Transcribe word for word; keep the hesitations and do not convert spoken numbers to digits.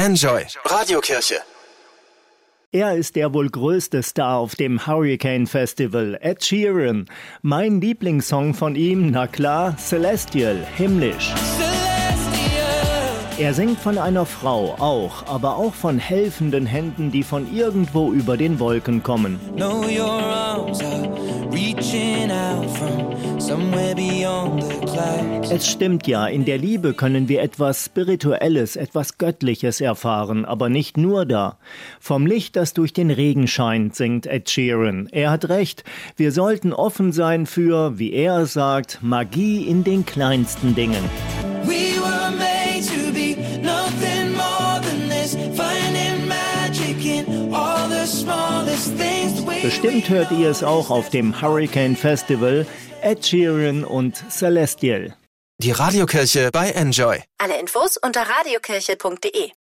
Enjoy Radiokirche. Er ist der wohl größte Star auf dem Hurricane Festival, Ed Sheeran. Mein Lieblingssong von ihm, na klar, Celestial, himmlisch. Er singt von einer Frau auch, aber auch von helfenden Händen, die von irgendwo über den Wolken kommen. Know your arms are reaching out from somewhere beyond the clouds. Es stimmt ja, in der Liebe können wir etwas Spirituelles, etwas Göttliches erfahren, aber nicht nur da. Vom Licht, das durch den Regen scheint, singt Ed Sheeran. Er hat recht, wir sollten offen sein für, wie er sagt, Magie in den kleinsten Dingen. We were made to be nothing more than this, finding magic in all the smallest things. Bestimmt hört ihr es auch auf dem Hurricane Festival, Ed Sheeran und Celestial. Die Radiokirche bei Enjoy. Alle Infos unter radiokirche punkt de.